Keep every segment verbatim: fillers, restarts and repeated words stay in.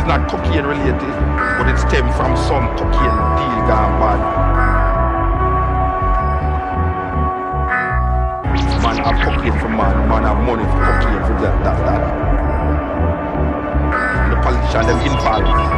not cocaine related, but it stems from some cocaine deal gone bad. Man have cocaine for man, man have money for cocaine for that, that, that. And the politician them involved.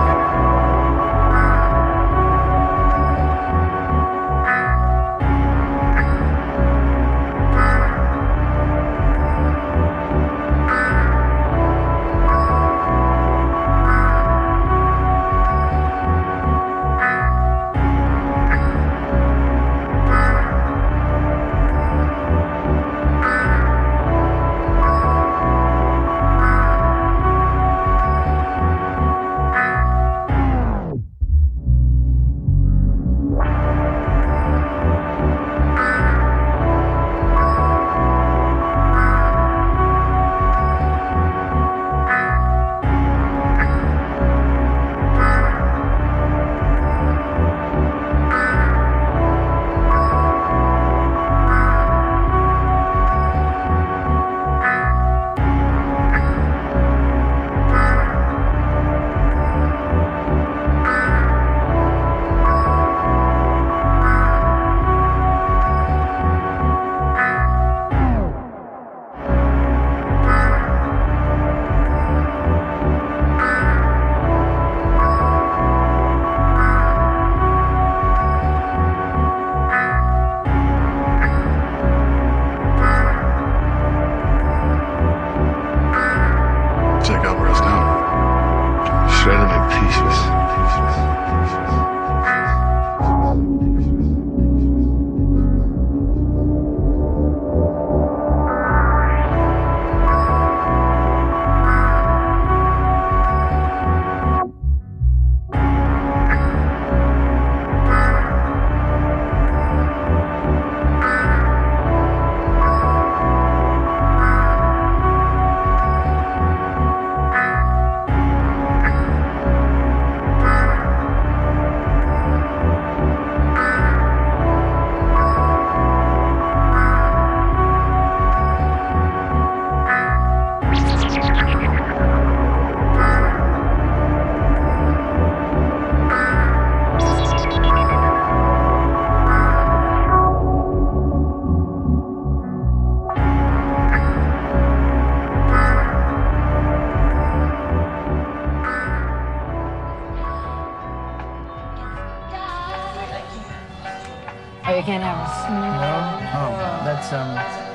Oh, you can't have a smell. No? Oh, that's, um...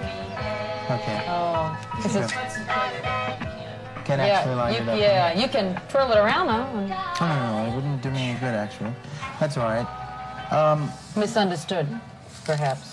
Okay. Oh. This is... Can't actually line you, it up. Yeah, you can twirl it around, though. And... Oh, no, no, it wouldn't do me any good, actually. That's all right. Um... Misunderstood, perhaps.